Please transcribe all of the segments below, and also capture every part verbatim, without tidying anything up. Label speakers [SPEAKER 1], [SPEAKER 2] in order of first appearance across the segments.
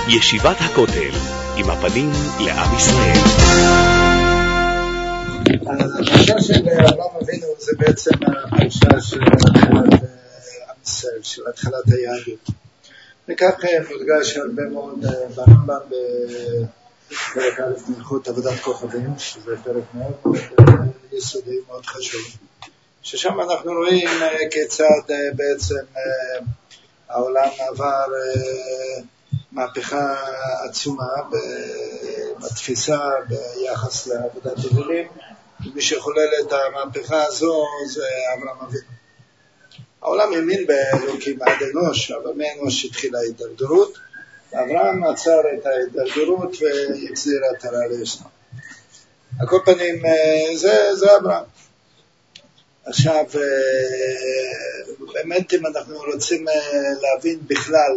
[SPEAKER 1] ישיבת הכותל, עם הפנים לעם ישראל.
[SPEAKER 2] הפרשה של אברהם אבינו זה בעצם הפרשה של התחלת עם ישראל, של התחלת היהדות. וכך מודגש הרבה מאוד ברמב"ם בפרק א' מלכות עבודת כוכבים, שזה פרק מאוד מאוד יסודי, מאוד חשוב. ששם אנחנו רואים כיצד בעצם העולם עבר מהפכה עצומה בתפיסה ביחס לעבודת אלילים, ומי שחולל את המהפכה הזו זה אברהם אבינו. העולם האמין באלוקים עד אנוש, אבל מאנוש התחילה ההידרדרות, ואברהם עצר את ההידרדרות והחזיר עטרה ליושנה. על כל פנים זה, זה אברהם. עכשיו, באמת אם אנחנו רוצים להבין בכלל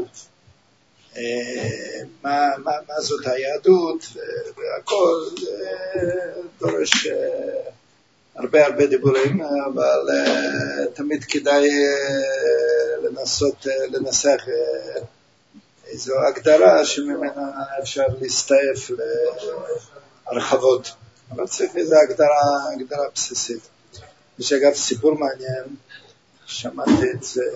[SPEAKER 2] מה, מה, מה זאת היהדות והכל, דורש הרבה הרבה דיבורים, אבל תמיד כדאי לנסות לנסח איזו הגדרה שממנה אפשר להסתעף להרחבות, אבל צריך איזו הגדרה, הגדרה בסיסית. יש אגב סיפור מעניין, שמעתי את זה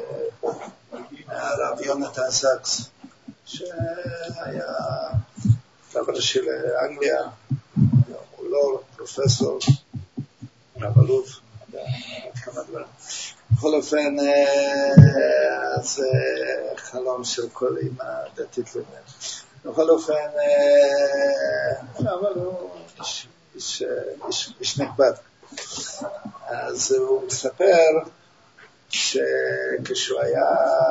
[SPEAKER 2] מהרב יונתן סאקס, שהיה רב ראשי לאנגליה, הוא לא פרופסור, רב אלוף, כמה דברים. בכל אופן, זה חלום של כל אימא דתית לבן. בכל אופן, אבל הוא איש נכבד. אז הוא מספר שכשהוא היה,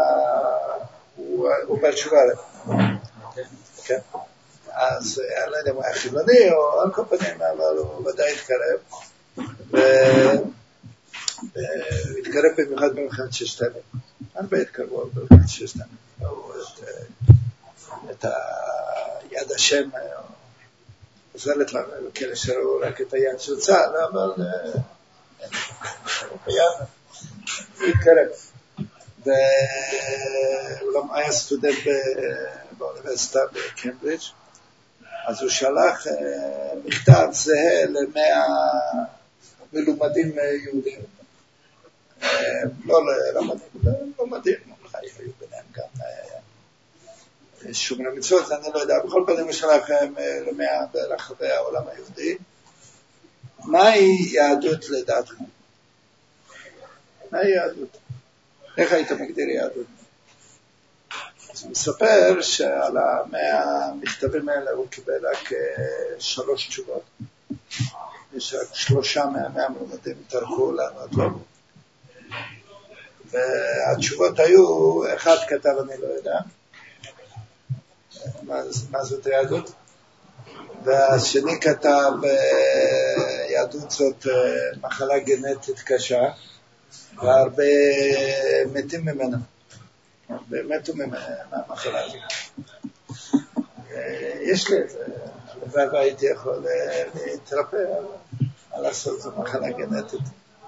[SPEAKER 2] הוא בעל תשובה לב. כן? אז אני לא יודע אם הוא היה חילוני או על כל פנים, אבל הוא ודאי התקרב. והתקרב במיוחד במלחמת ששת הימים. הרבה התקרבו במלחמת ששת הימים. ראו את היד השם, עוזרת לנו, כאלה שראו רק את היד של צה"ל, אבל ביד, הוא התקרב. והוא היה סטודנט באוניברסיטה בקמברידג', אז הוא שלח מכתב זהה למאה מלומדים יהודים. לא ללמדים, ללמדים, היו ביניהם גם שומרי מצוות, אני לא יודע, בכל פעמים הוא שלח למאה ברחבי העולם היהודי. מהי יהדות לדעתך? מהי יהדות? איך היית מגדיר יהדות? אז הוא מספר שעל המאה מכתבים האלה הוא קיבל רק שלוש תשובות. יש רק שלושה מהמאה מלומדים תרחו לענות לו. והתשובות היו, אחד כתב אני לא יודע, מה, מה זאת יהדות? והשני כתב, יהדות זאת מחלה גנטית קשה, והרבה מתים ממנה. הרבה מתו מהמחלה הזאת. יש לי את זה, הלוואי והייתי יכול להתרפא, אבל לעשות זו מחלה גנטית.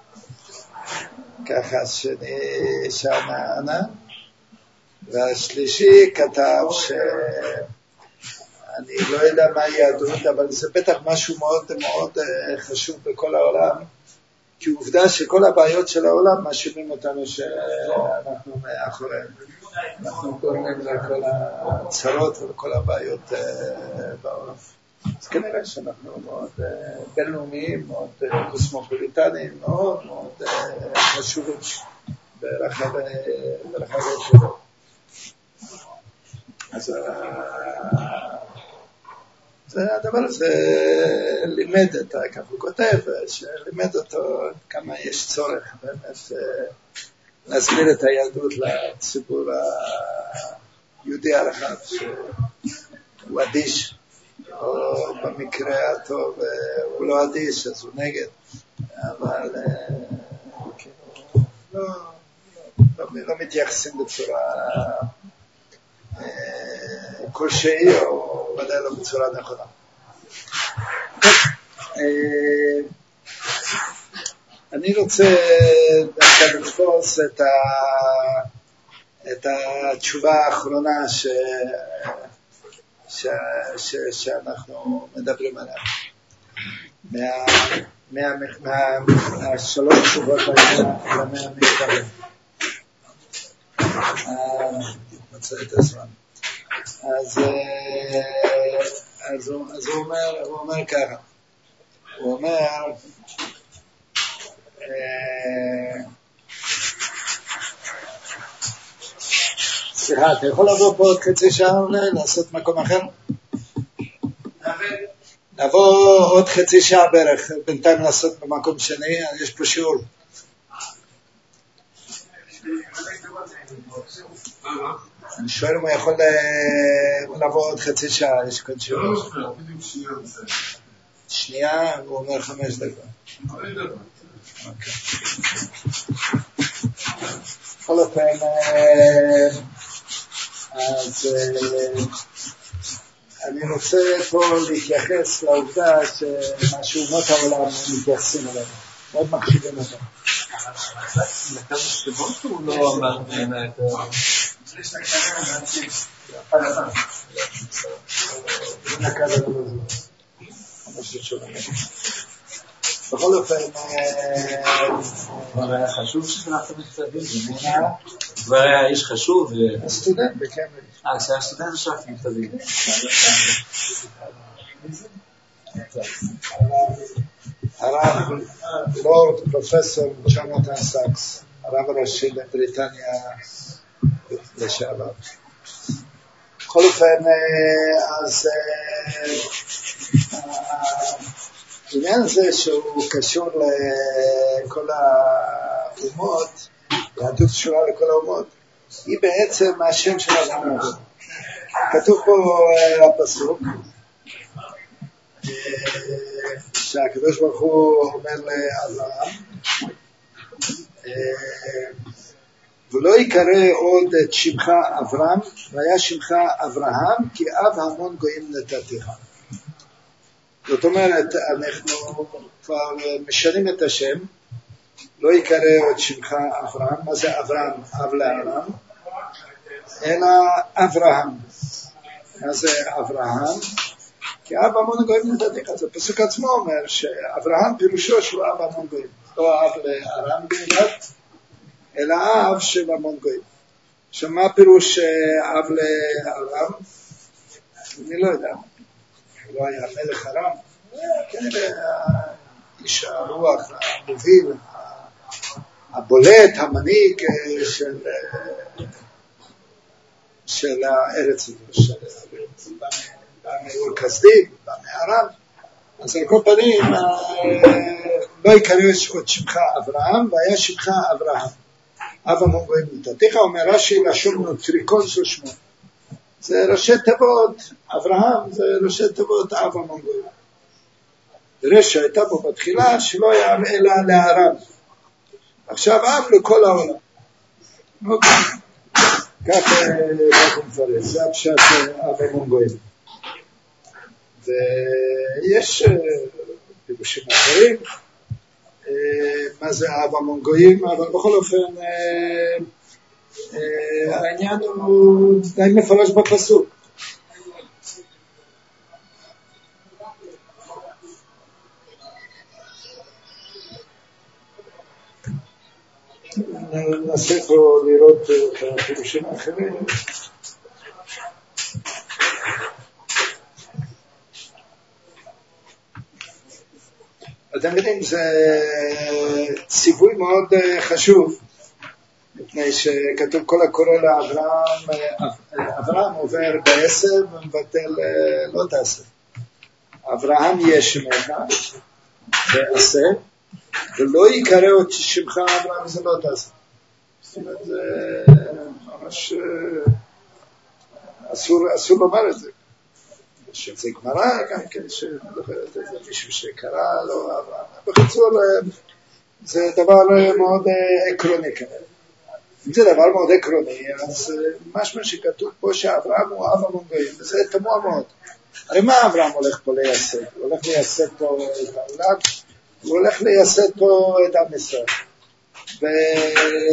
[SPEAKER 2] ככה שני שענה, והשלישי כתב שאני לא יודע מה יהדות, אבל זה בטח משהו מאוד מאוד חשוב בכל העולם, כי עובדה שכל הבעיות של העולם מאשימים אותנו שאנחנו מאחוריהם. אנחנו גורמים לכל הצרות ולכל הבעיות בעולם. אז כנראה שאנחנו מאוד בינלאומיים, מאוד קוסמופוליטניים, מאוד מאוד חשובים ברחבי שלו. אז הדבר הזה לימד את, כך הוא כותב, שלימד אותו כמה יש צורך באמת להסביר את היהדות לציבור היהודי הרחב, שהוא אדיש, או במקרה הטוב הוא לא אדיש, אז הוא נגד, אבל לא, לא, לא מתייחסים בצורה כלשהי, או ודאי לא בצורה נכונה. אני רוצה דווקא לתפוס את, ה... את התשובה האחרונה ש... ש, ש, שאנחנו מדברים עליו. מה, מה, מה, מהשלוש תשובות למאה המקרבים. מצא את הזמן. אז, אז, הוא, אז הוא, אומר, הוא אומר ככה. הוא אומר, סליחה, אתה יכול לבוא פה עוד חצי שעה לעשות מקום אחר? לבוא עוד חצי שעה בערך, בינתיים לעשות במקום שני, יש פה שיעור. אני שואל אם הוא יכול לבוא עוד חצי שעה, יש כאן שיעור. שנייה, הוא אומר חמש דקות. אוקיי. בכל אופן, אז אני רוצה פה להתייחס לעובדה שמה שאומות העולם מתייחסים אלינו, מאוד מקשיבים אותם.
[SPEAKER 3] לקו השתבות הוא לא אמר בעיני את ה...
[SPEAKER 2] בכל אופן,
[SPEAKER 3] כבר היה חשוב ששלחת מכתבים, כבר היה איש חשוב.
[SPEAKER 2] הסטודנט בקמברידג'.
[SPEAKER 3] אה, כשהיה סטודנט שלחת מכתבים.
[SPEAKER 2] הרב לורד פרופסור ג'ונתן סאקס, הרב הראשי בבריטניה לשעבר. בכל אופן, אז העניין הזה שהוא קשור לכל האומות, יהדות קשורה לכל האומות, היא בעצם השם של אברהם. כתוב פה הפסוק, שהקדוש ברוך הוא אומר לאברהם, ולא יקרא עוד את שמך אברהם, והיה שמך אברהם, כי אב המון גויים נתתיך. זאת אומרת, אנחנו כבר משנים את השם, לא יקרא עוד שמך אברהם. מה זה אברהם? אב לאברהם, אלא אברהם. מה זה אברהם? כי אב המון גויים נתתיך. אז הפסוק עצמו אומר שאברהם פירושו שהוא אב המון גויים, לא אב לאברהם בלבד, אלא אב של המון גויים. עכשיו מה פירוש אב לאברהם? אני לא יודע. לא היה מלך ארם, כנראה איש הרוח המוביל, הבולט, המנהיג של של הארץ הזו, במאור כסדי, במערב. אז על כל פנים לא יקרא עוד שמך אברהם, והיה שמך אברהם. אב המון גויים נתתיך, אומר רש"י, לשון נוטריקון זו שמו. זה ראשי תיבות, אברהם זה ראשי תיבות אב המון גויים. רש"י הייתה פה בתחילה שלא היה אלא לארם. עכשיו אב לכל העולם. כך הוא מפרש, זה הפשט אב המון גויים. ויש פירושים אחרים, מה זה אב המון גויים, אבל בכל אופן העניין הוא די מפרש בפסוק. ננסה פה לראות את הפירושים האחרים. אתם יודעים, זה ציווי מאוד חשוב, מפני שכתוב כל הקורא לאברהם, אברהם עובר בעשר ומבטל לא תעשה. אברהם יש שמך ועשה, ולא יקרא עוד שמך אברהם זה לא תעשה. זאת אומרת, זה ממש אסור, אסור לומר את זה. שזה גמרא גם כן שמדברת את זה, מישהו שקרא לו אברהם. בקיצור, זה דבר מאוד עקרוני כנראה. אם זה דבר מאוד עקרוני, אז משהו שכתוב פה שאברהם הוא אב המון גויים, וזה תמוה מאוד. הרי מה אברהם הולך פה לייסד? הוא הולך לייסד פה את העולם, הוא הולך לייסד פה את עם ישראל.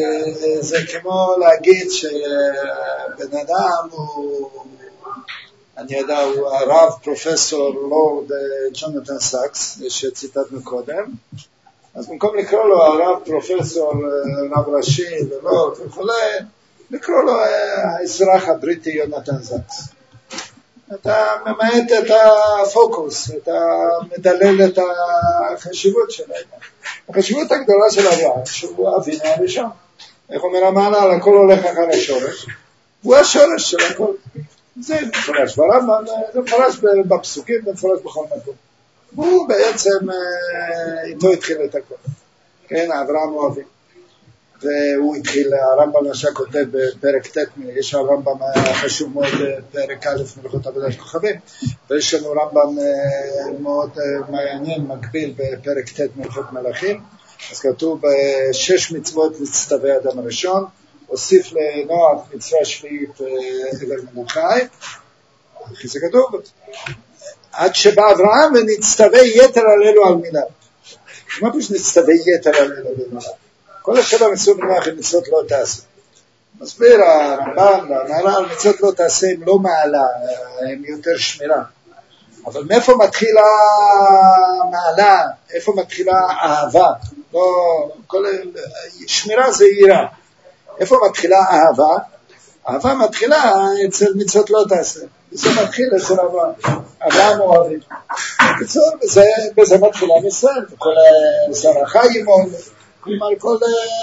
[SPEAKER 2] וזה כמו להגיד שבן אדם הוא אני יודע, הוא הרב פרופסור לורד ג'ונתן סאקס, שציטטנו קודם, אז במקום לקרוא לו הרב פרופסור רב ראשי ולורד וכו', לקרוא לו האזרח הבריטי יונתן סאקס. אתה ממעט את הפוקוס, אתה מדלל את החשיבות שלהם. החשיבות הגדולה של אברהם, שהוא אבינו הראשון. איך אומר המעלה, הכל הולך אחר השורש. הוא השורש של הכל. זה מפורש ברמב"ם, זה מפורש בפסוקים, זה מפורש בכל מקום. הוא בעצם, איתו התחיל את הכל. כן, אברהם הוא אבינו. והוא התחיל, הרמב"ם למשל כותב בפרק ט', יש הרמב"ם חשוב מאוד בפרק א' מלאכות עבודת כוכבים, ויש לנו רמב"ם מאוד מעניין, מקביל בפרק ט' מלאכות מלאכים, אז כתוב בשש מצוות מצטווה אדם הראשון, הוסיף לנוח מצווה שביעית הבל מנוחי, אחרי זה כתוב, עד שבא אברהם ונצטווה יתר עלינו על מילה. מה פשוט נצטווה יתר עלינו על מילה? כל השבע מצוות מנוח הם מצוות לא תעשה. מסביר הרמב"ם, המהר"ל, מצוות לא תעשה הם לא מעלה, הם יותר שמירה. אבל מאיפה מתחילה מעלה? איפה מתחילה אהבה? לא, כל, שמירה זה יראה. איפה מתחילה אהבה? אהבה מתחילה אצל מצוות לא תעשה. זה מתחיל אצל אברהם. אברהם אוהבים. בזה, בזה מתחילה ישראל, וכל זרעך ימול. כלומר, כל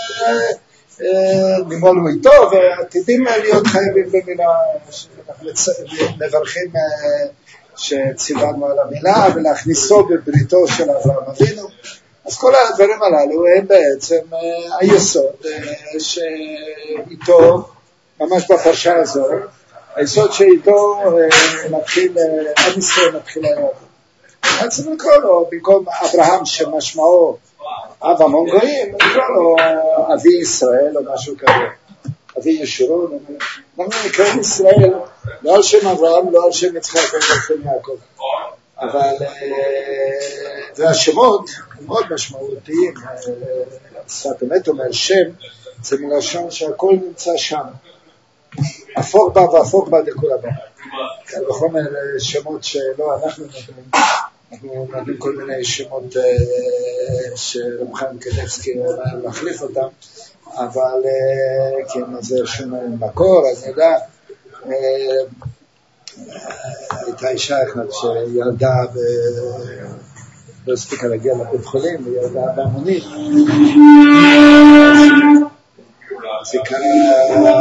[SPEAKER 2] נימולו איתו, ועתידים להיות חייבים במילה, אנחנו מברכים שציוונו על המילה, ולהכניסו בבריתו של אברהם אבינו. אז כל הדברים הללו הם בעצם היסוד שאיתו, ממש בפרשה הזו, היסוד שאיתו מתחיל, עם ישראל מתחיל היום. אז צריך לקרוא לו, במקום אברהם שמשמעו, אב המון גויים, נקרא לו אבי ישראל או משהו כזה, אבי ישורון, אנחנו נקרא ישראל, לא על שם אברהם, לא על שם יצחק, לא על שם יעקב, אבל והשמות מאוד משמעותיים, שפת אמת אומר שם, זה מלשון שהכל נמצא שם, אפור בה ואפור בה דכל הבא, בחומר שמות שלא אנחנו נותנים, אנחנו נותנים כל מיני שמות שרב חיים קניבסקי מחליף אותם, אבל כן, זה שונה מקור, אני יודע, הייתה אישה אחת שילדה לא הספיקה להגיע לבית חולים, וילדה בהמונית, זה קרה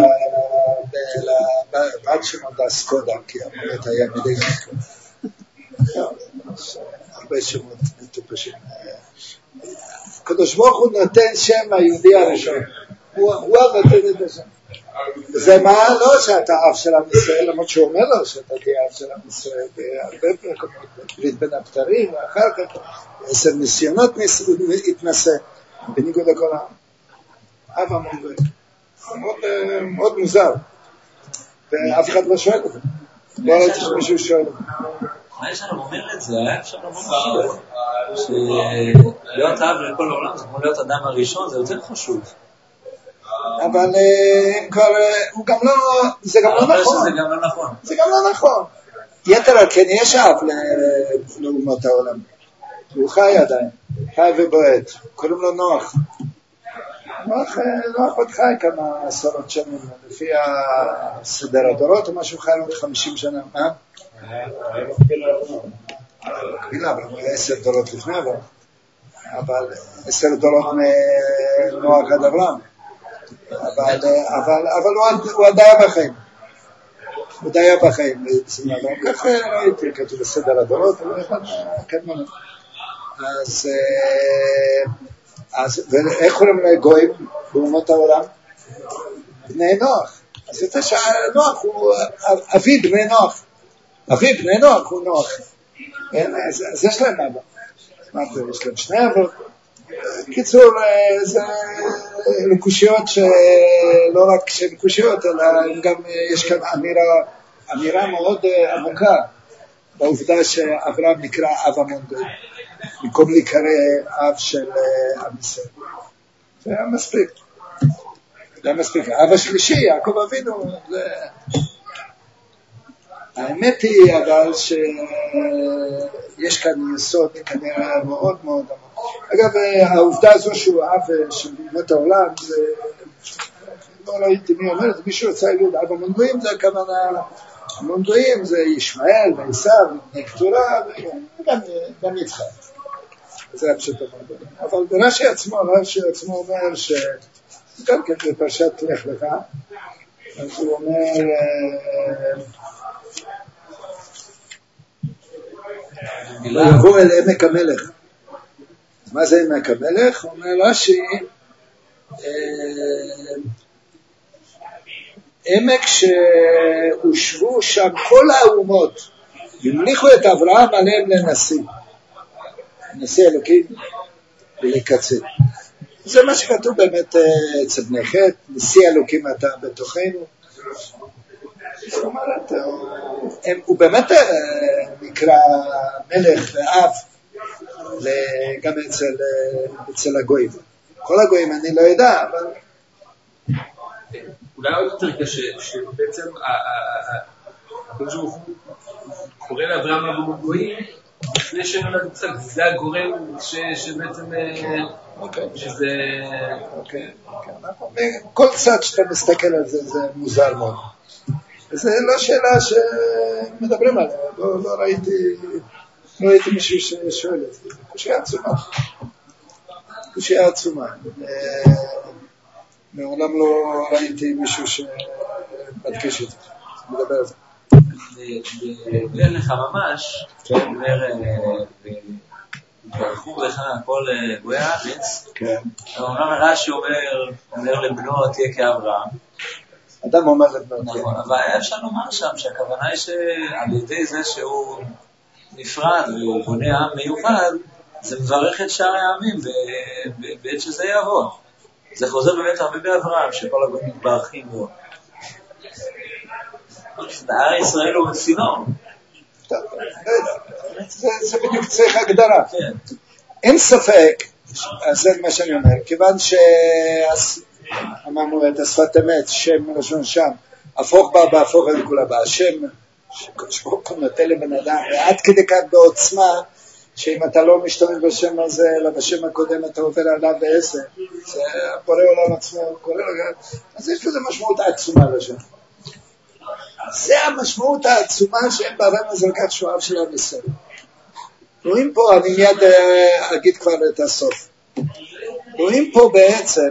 [SPEAKER 2] לבת שנולדה סקודה, כי המונית היה מדי סקודה. הרבה שמות מטופשים. הקדוש ברוך הוא נותן שם היהודי הראשון. הוא נותן את השם. זה מה? לא שאתה אב של עם ישראל, למרות שהוא אומר לו שאתה תהיה אב של עם ישראל, בהרבה מקומות, ברית בין הבתרים, ואחר כך עשר ניסיונות התנסה, בניגוד לכל העם. אב המון גוי. מאוד מוזר. ואף אחד לא שואל את זה. לא ראיתי שמישהו שואל.
[SPEAKER 3] מה יש לנו אומר את זה? היה אפשר לבוא משהו. שלהיות אב לכל העולם, זה כמו להיות אדם הראשון, זה יותר חשוב.
[SPEAKER 2] אבל הוא גם לא, זה גם לא נכון.
[SPEAKER 3] זה גם לא נכון.
[SPEAKER 2] זה גם לא נכון. יתר על כן יש אב לאומות העולם. הוא חי עדיין, חי ובועט. קוראים לו נוח. נוח, נוח עוד חי כמה עשרות שנים, לפי הסדר הדורות, או משהו חי עוד חמישים שנה. מה? היה מקביל לאברהם. מקביל לאברהם, היה עשר דורות לפני אברהם. אבל עשר דורות מנוח עד אברהם. אבל, אבל, אבל הוא עדיין בחיים. הוא עדיין בחיים. ככה ראיתי, כתוב בסדר הדורות, אז, אז, ואיך קוראים לגויים באומות העולם? בני נוח. אז יותר שנוח הוא אבי בני נוח. אבי בני נוח הוא נוח. אז, אז יש להם אבא. מה זה? יש להם שני אבות. קיצור, זה לקושיות שלא רק שהן קושיות, אלא גם יש כאן אמירה, אמירה מאוד עמוקה בעובדה שאברהם נקרא אב המון גויים, במקום להיקרא אב של עם ישראל. זה היה מספיק. זה היה מספיק. האב השלישי, יעקב אבינו, זה... האמת היא אבל שיש כאן יסוד כנראה מאוד מאוד עמוק. אגב, העובדה הזו שהוא אב של אומות העולם, זה לא ראיתי מי אומר, מישהו רוצה להגיד, אב המון זה הכוונה, המון גויים זה ישמעאל ועשיו, נקטורה, וגם יצחק. זה הפשוט המון גויים. אבל ברש"י עצמו, רש"י עצמו אומר ש... גם כן בפרשת לך לך, אז הוא אומר, יבוא אל עמק המלך. מה זה עמק המלך? אומר רש"י, עמק שהושבו שם כל האומות, המליכו את אברהם עליהם לנשיא, נשיא אלוקים ולקצה. זה מה שכתוב באמת אצל בני חטא, נשיא אלוקים אתה בתוכנו. זאת אומרת, הוא באמת נקרא מלך ואב גם אצל, אצל הגויים. כל הגויים אני לא יודע, אבל...
[SPEAKER 4] אולי עוד יותר קשה, שבעצם הוא קורא לאברהם אבו גויים, לפני שנולד יצחק, זה הגורם שבעצם... שזה...
[SPEAKER 2] כל צד שאתה מסתכל על זה, זה מוזר מאוד. זה לא שאלה שמדברים עליה, לא ראיתי, לא ראיתי מישהו ששואל את זה. קושיה עצומה. קושיה עצומה. מעולם לא ראיתי מישהו שמדגיש את זה, מדבר על זה.
[SPEAKER 3] בגלל לך ממש, ברכו לך כל גוי הארץ, אומנם רש"י אומר לבנו תהיה כאברהם,
[SPEAKER 2] אדם אומר לבנו,
[SPEAKER 3] אבל אפשר לומר שם שהכוונה היא שעל ידי זה שהוא נפרד והוא בונה עם מיוחד, זה מברך את שאר העמים בעת שזה יעבור. זה חוזר באמת הרבה באברהם, שכל הגויים מתברכים בו. נער ישראל הוא צינור.
[SPEAKER 2] זה בדיוק צריך הגדרה. אין ספק, זה מה שאני אומר, כיוון שאמרנו את השפת אמת, שם מלשון שם, הפוך בה בהפוך אל כולה בה, השם שברוך הוא נותן לבן אדם, ועד כדי כך בעוצמה, שאם אתה לא משתמש בשם הזה, אלא בשם הקודם אתה עובר עליו בעשר, זה בורא עולם עצמו קורא לגעת, אז יש לזה משמעות העצומה לשם. זה המשמעות העצומה שאין ברמז על כך שהוא אב של עם ישראל. רואים פה, אני מיד אגיד כבר את הסוף, רואים פה בעצם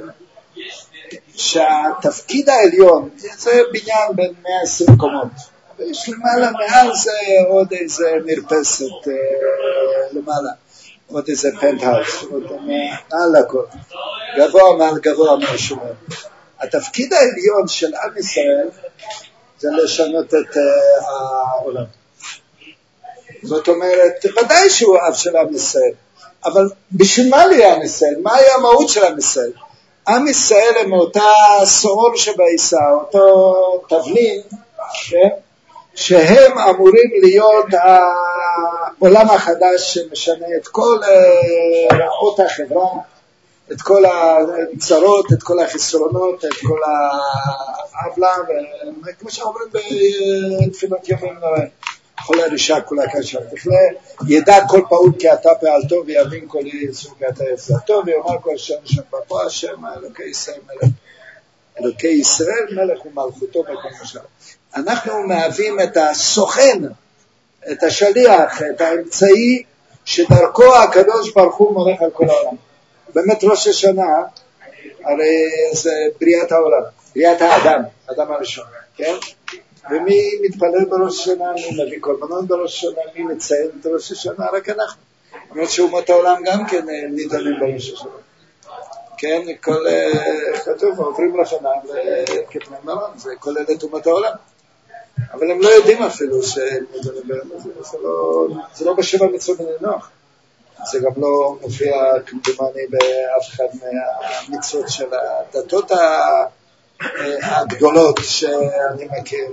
[SPEAKER 2] שהתפקיד העליון, זה בניין בין מאה ועשרים קומות, ויש למעלה מעל זה עוד איזה מרפסת למעלה, עוד איזה פנטהאוס, עוד מעל הכל, גבוה מעל גבוה מהשומר. התפקיד העליון של עם ישראל זה לשנות את העולם. זאת אומרת, ודאי שהוא אב של עם ישראל, אבל בשביל מה לי עם ישראל? מה היה המהות של עם ישראל? עם ישראל הם אותה סעור שבעיסה, אותו תבלין, כן? שהם אמורים להיות העולם החדש שמשנה את כל אות החברה, את כל הצרות, את כל החסרונות, את כל העוולה, וכמו שאומרים בתפילות ימים נוראים, כל הרישה כולה קשה, תכלה, ידע כל פעול כי אתה פעלתו ויבין כל יצור כי אתה יצרתו, ויאמר כל השם שם בפה, השם אלוקי ישראל מלך. אלוקי ישראל מלך ומלכותו בכל משל. אנחנו מהווים את הסוכן, את השליח, את האמצעי שדרכו הקדוש ברוך הוא מורך על כל העולם. באמת ראש השנה, הרי זה בריאת העולם, בריאת האדם, האדם הראשון, כן? ומי מתפלל בראש השנה, מי מביא קורבנות בראש השנה, מי מציין את ראש השנה, רק אנחנו. אומרת שאומות העולם גם כן נידונים בראש השנה. כן, כל כתוב, עוברים לשנה כפני מרון, זה כולל את אומות העולם. אבל הם לא יודעים אפילו שהם נידונים בראש השנה, זה לא בשבע מצוות בני נוח. זה גם לא מופיע כמדומני באף אחד מהמצוות של הדתות הגדולות שאני מכיר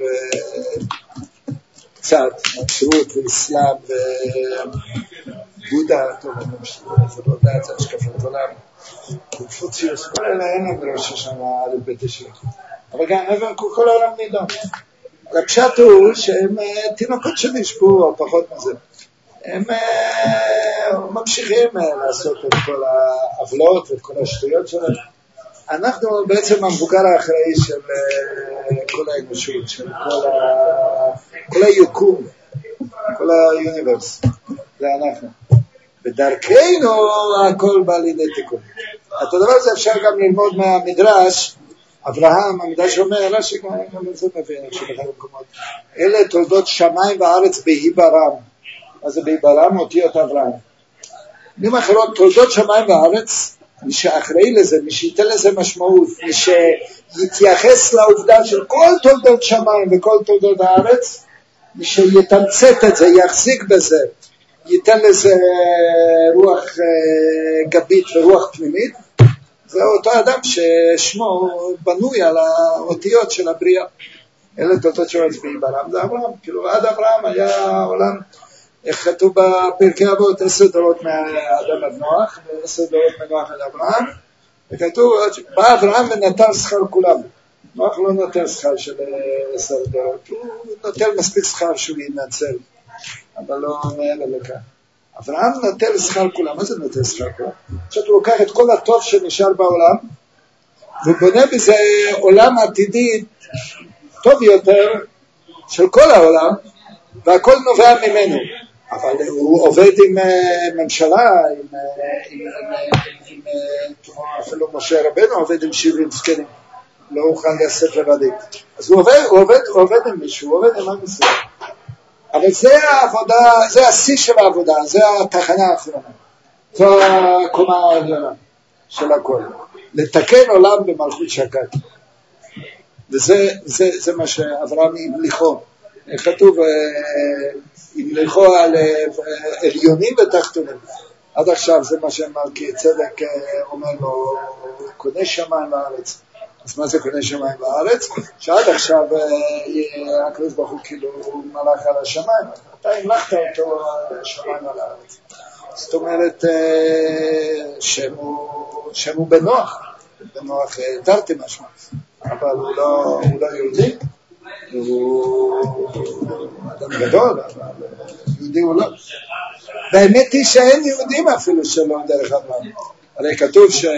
[SPEAKER 2] קצת, נצרות ואסלאם ובודה, טוב, זה לא דת, זה השקפת עולם, קונפוציוס, כל אלה אין להם ראש השנה על בית השם. אבל גם כל העולם נידון. הפשט הוא שהם תינוקות שנשבו, או פחות מזה. הם ממשיכים לעשות את כל העוולות ואת כל השטויות שלהם. אנחנו בעצם המבוגר האחראי של כל האנושות, של כל, ה... כל היקום, כל היוניברס. זה אנחנו. בדרכנו הכל בא לידי תיקון. את הדבר הזה אפשר גם ללמוד מהמדרש, אברהם, המדרש אומר, רש"י גם את זה מבין, שבכל המקומות. אלה תולדות שמיים וארץ בהיברם. מה זה בהיברם? אותיות אברהם. מילים אחרות, תולדות שמיים וארץ, מי שאחראי לזה, מי שייתן לזה משמעות, מי שיתייחס לעובדה של כל תולדות שמיים וכל תולדות הארץ, מי שיתמצת את זה, יחזיק בזה, ייתן לזה רוח גבית ורוח פנימית, זה אותו אדם ששמו בנוי על האותיות של הבריאה. אלה תולדות שמיים בהיברם, זה אברהם. כאילו עד אברהם היה עולם, איך כתוב בפרקי אבות, עשר דורות מאדם עד נוח, ועשר דורות מנוח עד אברהם, וכתוב, בא אברהם ונטל שכר כולם. נוח לא נוטל שכר של עשר דורות, הוא נוטל מספיק שכר שהוא ינצל, אבל לא מעלה לכאן. אברהם נוטל שכר כולם. מה זה נוטל שכר כולם? עכשיו הוא לוקח את כל הטוב שנשאר בעולם, ובונה בזה עולם עתידי טוב יותר של כל העולם, והכל נובע ממנו. אבל הוא עובד עם ממשלה, עם, עם, עם, עם, אפילו משה רבנו עובד עם שבעים זקנים, לא אוכל לעשות לבדי. אז הוא עובד, הוא עובד, הוא עובד עם מישהו, הוא עובד עם עם ישראל. אבל זה העבודה, זה השיא של העבודה, זה התחנה האחרונה. זו הקומה העליונה של הכל. לתקן עולם במלכות שקד. וזה זה, זה מה שאברהם המליכו. כתוב המליכו על עליונים ותחתונים. עד עכשיו זה מה שאמר, כי צדק אומר לו, קונה שמיים בארץ. אז מה זה קונה שמיים בארץ? שעד עכשיו הקדוש ברוך הוא כאילו מלך על השמיים, אתה המלכת אותו על השמיים על הארץ. זאת אומרת שם הוא, שם הוא בנוח, בנוח תרתי משמע, אבל הוא לא, הוא לא יהודי, הוא אדם גדול, אבל יהודי הוא לא. באמת היא שאין יהודים אפילו שלא דרך אברהם. הרי כתוב ש...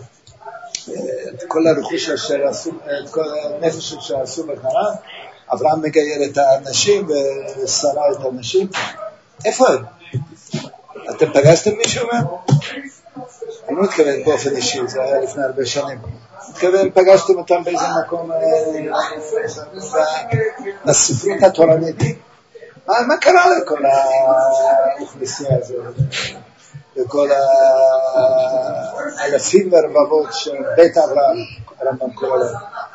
[SPEAKER 2] את כל הרכוש אשר עשו, את כל הנפש שעשו בחרן, אברהם מגייר את האנשים ושרה את האנשים. איפה הם? אתם פגשתם מישהו מהם? אני לא מתכוון באופן אישי, זה היה לפני הרבה שנים. מתכוון, פגשתם אותם באיזה מקום בספרות התורנית. מה, מה קרה לכל האוכלוסייה הזאת? וכל האלפים ורבבות של בית אברהם, הרמב"ם קורא להם.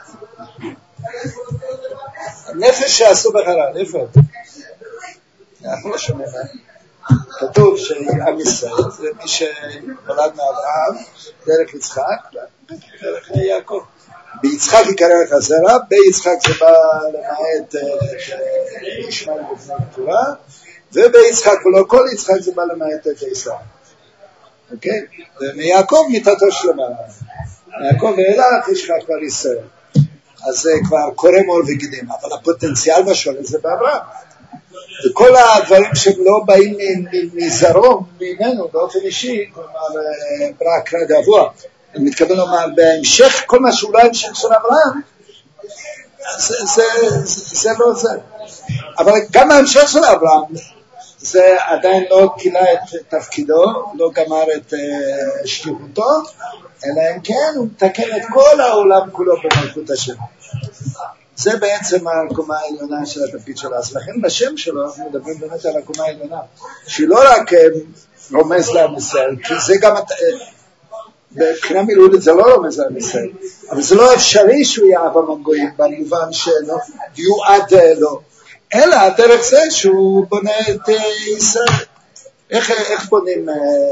[SPEAKER 2] הנפש שעשו בחרן, איפה? אנחנו לא שומעים. כתוב שעם ישראל זה מי שנולד מאברהם, דרך יצחק, דרך יעקב. ביצחק יקרא לך זרע, ביצחק זה בא למעט ישמעאל בפני התורה, וביצחק ולא כל יצחק זה בא למעט את עשיו. אוקיי? ומיעקב מיתתו שלמה. מיעקב ואילך יש לך כבר ישראל. אז זה כבר קורם עור וגידים, אבל הפוטנציאל בשולט זה באברהם. וכל הדברים שהם לא באים מזרום, ממנו באופן אישי, כלומר ברק גבוה, אני מתכוון לומר בהמשך, כל מה שהוא לא המשך של אברהם, זה, זה, זה, זה לא זה. אבל גם ההמשך של אברהם, זה עדיין לא קילה את תפקידו, לא גמר את uh, שליחותו, אלא אם כן הוא מתקן את כל העולם כולו במלכות השם. זה בעצם הקומה העליונה של התפקיד שלו. אז לכן בשם שלו אנחנו מדברים באמת על הקומה העליונה, שהיא לא רק רומז לעם ישראל, כי זה גם, בבחינה מילולית זה לא רומז לעם ישראל, אבל זה לא אפשרי שהוא יהיה אבא מגויים, במובן שלא יועד לו, אלא דרך זה שהוא בונה את ישראל. איך, איך בונים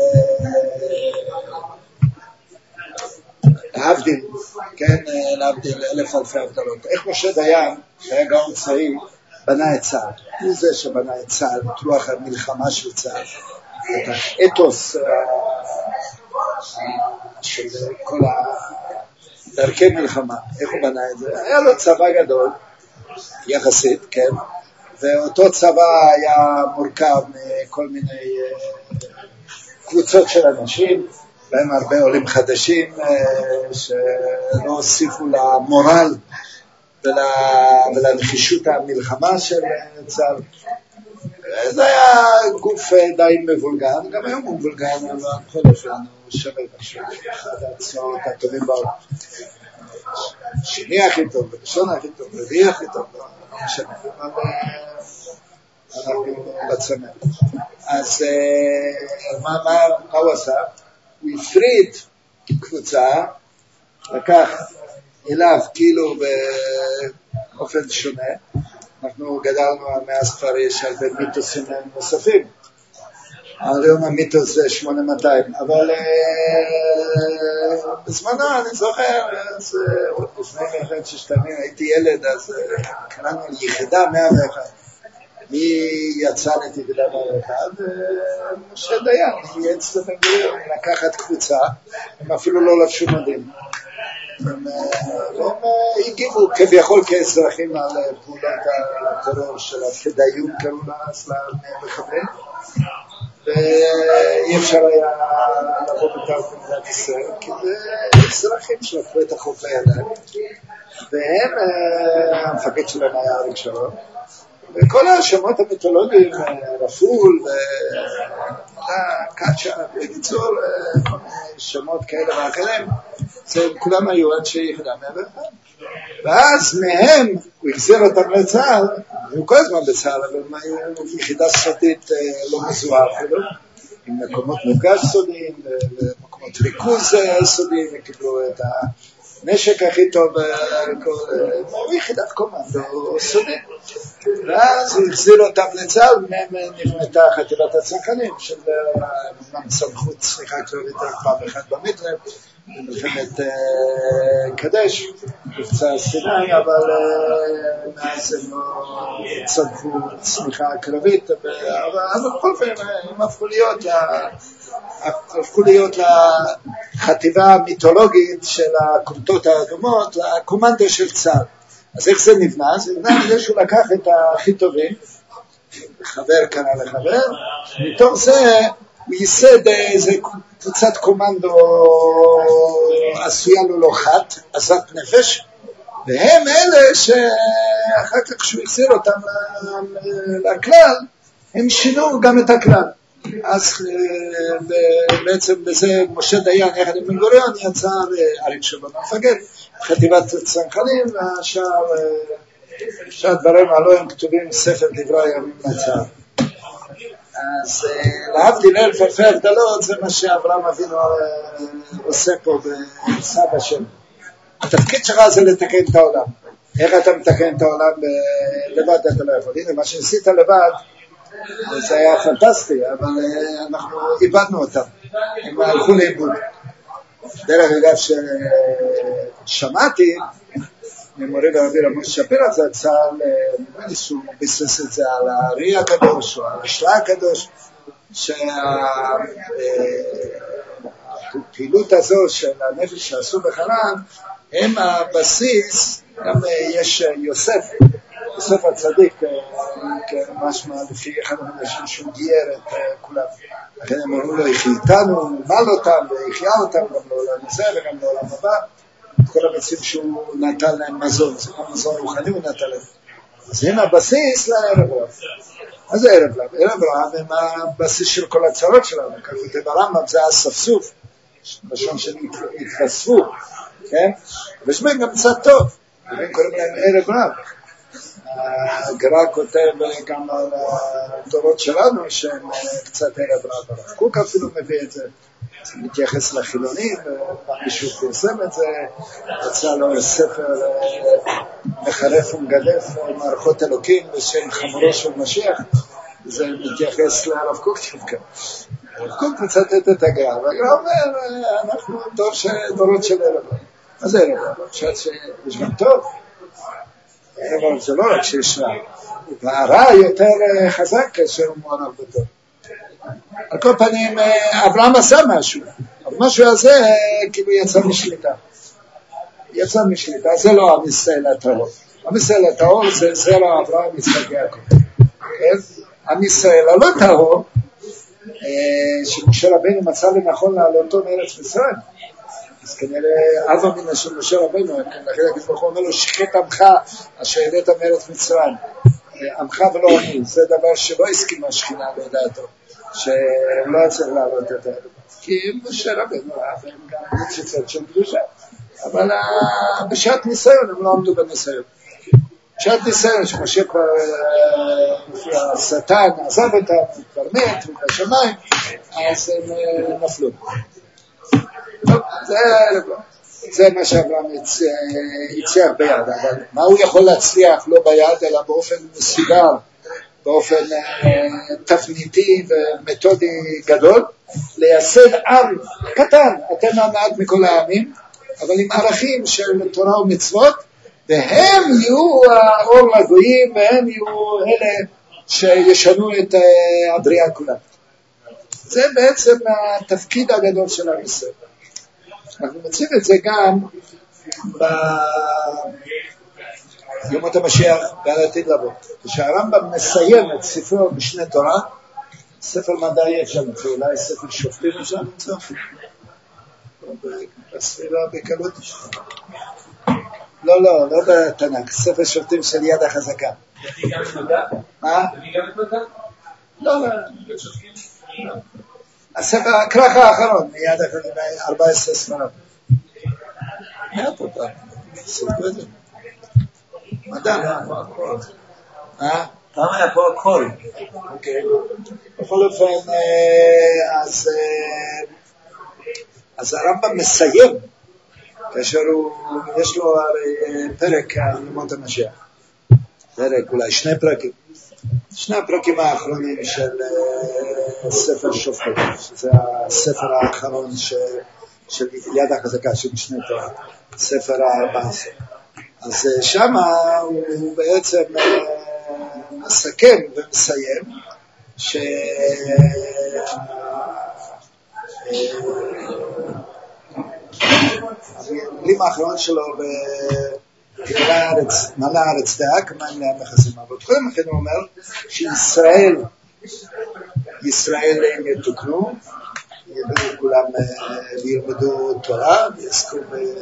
[SPEAKER 2] להבדיל, כן, להבדיל אלף אלפי הבדלות. איך משה דיין, שהיה גאון צבאי, בנה את צה"ל. הוא זה שבנה את צה"ל, את רוח המלחמה של צה"ל, את האתוס של כל דרכי מלחמה. איך הוא בנה את זה? היה לו צבא גדול, יחסית, כן, ואותו צבא היה מורכב מכל מיני קבוצות של אנשים, בהם הרבה עולים חדשים שלא הוסיפו למורל ולנחישות המלחמה של צה"ל. זה היה גוף די מבולגן, גם היום הוא מבולגן, אבל בכל אופן הוא שווה משהו, אחד הצבאות הטובים בעולם. שני הכי טוב, ראשון הכי טוב, רביעי הכי טוב, לא משנה, אבל אנחנו בצמא. אז מה הוא עשה? הוא הפריד קבוצה, לקח אליו כאילו באופן שונה, אנחנו גדלנו מאז כבר יש הרבה מיתוסים נוספים, היום המיתוס זה שמונה מאות, אבל בזמנו אני זוכר, עוד לפני מלחמת ששת הימים הייתי ילד, אז קראנו ליחידה מאה ואחת, מי יצא את יחידה מאה ואחת? משה דיין, ייעץ לבן-גוריון לקחת קבוצה, הם אפילו לא לבשו מדים. הם הגיבו כביכול כאזרחים על פעולות הטרור של הכדאיות, קראו לה למחבלים, ואי אפשר היה לבוא בטעות במדינת ישראל, כי זה אזרחים שלקחו את החוק לידיים, והם, המפקד שלהם היה אריק שרון, וכל השמות המיתולוגיים, רפול וקאצ'ה, בקיצור, כל מיני שמות כאלה ואחרים, כולם היו אנשי יחידה מאה ואחת. ואז מהם הוא החזיר אותם לצה"ל, היו כל הזמן בצה"ל, אבל הם היו יחידה סודית לא מזוהה אפילו, עם מקומות מפגש סודיים, ומקומות ריכוז סודיים, וקיבלו את הנשק הכי טוב, הוא יחידת קומנדו סודית. ואז הוא החזיר אותם לצה"ל, מהם נבנתה חטיבת הצנחנים, של סמכות צניחה קרבית פעם אחת במדרב, במלחמת קדש, מבצע סיני, אבל מאז הם לא צנחו צניחה קרבית, אבל בכל פעם הם הפכו להיות הפכו להיות לחטיבה המיתולוגית של הקומטות האדומות, לקומנדו של צה"ל. אז איך זה נבנה? זה נבנה בזה שהוא לקח את הכי טובים, חבר קנה לחבר, מתוך זה הוא ייסד איזה קבוצת קומנדו עשויה לו לא חת, עזת נפש, והם אלה שאחר כך כשהוא החזיר אותם לכלל, הם שינו גם את הכלל. אז בעצם בזה משה דיין יחד עם בן-גוריון יצא אריק שרון המפקד, חטיבת הצנחנים, והשאר דברים הלא הם כתובים ספר דברי הימים לצה"ל. אז להבדיל אלף אלפי הבדלות, זה מה שאברהם אבינו עושה פה בסבא שלו. התפקיד שלך זה לתקן את העולם. איך אתה מתקן את העולם לבד? אתה לא יכול. הנה, מה שעשית לבד, זה היה פנטסטי, אבל אנחנו איבדנו אותם. הם הלכו לאיבוד. דרך אגב ששמעתי, ממורי ורבי רמוס שפירא, זה צה"ל, נראה לי שהוא ביסס את זה על הארי הקדוש או על השלה הקדוש, שהפעילות הזו של הנפש שעשו בחרן, הם הבסיס, גם יש יוסף, יוסף הצדיק, משמע לפי אחד מהאנשים שהוא גייר את כולם. לכן הם אמרו לו, החייתנו, נמל אותם, והחיה אותם גם לעולם הזה וגם לעולם הבא. כל המצים שהוא נתן להם מזון, זה גם מזון רוחני הוא נתן להם. אז הם הבסיס לערב רב. מה זה ערב רב? ערב רב הם הבסיס של כל הצרות שלנו. כך כותב הרמב"ם, זה הספסוף, לשון שהתווספו, כן? ושמם גם קצת טוב, והם קוראים להם ערב רב. הגר"א כותב גם על התורות שלנו שהם קצת ערב רב. הרב קוק אפילו מביא את זה. זה מתייחס לחילונים, מישהו פרסם את זה, יצא לו ספר מחרף ומגדף מערכות אלוקים בשם חמורו של משיח, זה מתייחס לרב קוק דווקא. הרב קוק מצטט את הגר"א, והגר"א אומר, אנחנו דור דורות של ערב. מה זה ערב? אני חושב שיש גם טוב. ערב זה לא רק שיש רע, והרע יותר חזק כאשר הוא מעורב בטוב. על כל פנים, אברהם עשה משהו, אבל משהו הזה כאילו יצא משליטה. יצא משליטה, זה לא עם ישראל הטרור. עם ישראל הטהור זה זרע אברהם יצחק יעקב. כן? עם ישראל הלא טהור, שמשה רבינו מצא לנכון לעלותו מארץ מצרים. אז כנראה אב אמינה של משה רבינו, לכן הקדוש ברוך הוא אומר לו, שחט עמך אשר העלית מארץ מצרים. עמך ולא אני, זה דבר שלא הסכימה השכינה לדעתו, שהוא לא צריך לעלות את זה. כי משה רבינו אב הם גם נציצות של קדושה. אבל בשעת ניסיון הם לא עמדו בניסיון. בשעת ניסיון שמשה כבר, השטן עזב אותם, כבר מת, הוא בשמיים, אז הם נפלו. טוב, זה, זה מה שאברהם הצליח ביד, אבל מה הוא יכול להצליח לא ביד, אלא באופן מסודר, באופן תפניתי ומתודי גדול, לייסד עם קטן, אתם המעט מכל העמים, אבל עם ערכים של תורה ומצוות, והם יהיו האור לגויים, והם יהיו אלה שישנו את הבריאה כולה. זה בעצם התפקיד הגדול של עם ישראל. אנחנו מוצאים את זה גם בימות המשיח בעתיד לבוא. כשהרמב"ם מסיים את ספרו משנה תורה, ספר מדעי אפשר למצוא, אולי ספר שופטים אפשר למצוא, בספירה בקלות. לא, לא, לא בתנ"ך, ספר שופטים של יד החזקה. מה? לא, לא. הספר, הכרך האחרון, מיד ארבע עשרה ספרות. היה פה פעם, ספרו את זה. מדע, אה?
[SPEAKER 3] פעם היה פה הכל.
[SPEAKER 2] אוקיי. בכל אופן, אז, אז הרמב"ם מסיים, כאשר הוא, יש לו פרק על ימות המשיח. פרק, אולי שני פרקים. שני הפרקים האחרונים של ספר שופטים, שזה הספר האחרון של, של יד החזקה של משנה תורה, ספר ה-ארבע עשרה. אז שם הוא בעצם מסכם ומסיים ש... המילים האחרון שלו מלא הארץ, מלא הארץ דעה, כמה הם להם נכסים. אבל קודם לכן הוא אומר שישראל, ישראל הם יתוקנו, ילמדו כולם, ילמדו תורה, ויעסקו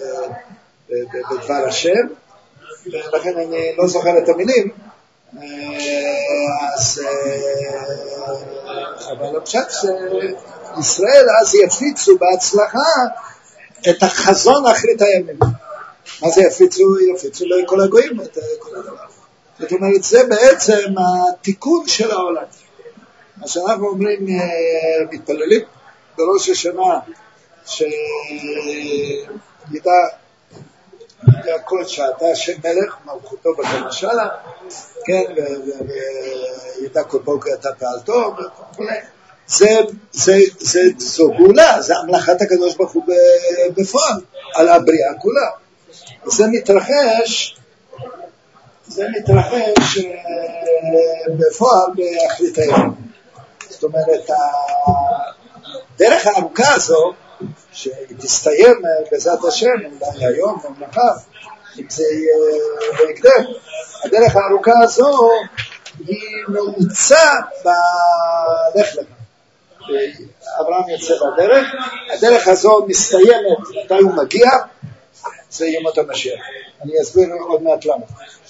[SPEAKER 2] בדבר השם, ולכן אני לא זוכר את המילים, אז אבל הפשט שישראל אז יפיצו בהצלחה את החזון אחרית הימים. מה זה יפיצו? יפיצו לכל הגויים את כל הדבר. זאת אומרת, זה בעצם התיקון של העולם. מה שאנחנו אומרים, מתפללים בראש השנה, שידע כל שעתה השם מלך, מלכותו בכל משלה, כן, וידע כל בוקר אתה פעלתו, וכו'. זה, זה, זה, זו גאולה, זה המלאכת הקדוש ברוך הוא בפועל, על הבריאה כולה. זה מתרחש, זה מתרחש בפועל באחרית היום. זאת אומרת, הדרך הארוכה הזו, שתסתיים בעזרת השם, אולי היום או מחר, אם זה יהיה בהקדם, הדרך הארוכה הזו היא נעוצה בלך לך. אברהם יוצא בדרך, הדרך הזו מסתיימת, מתי הוא מגיע, זה ימות המשיח. אני אסביר עוד מעט למה.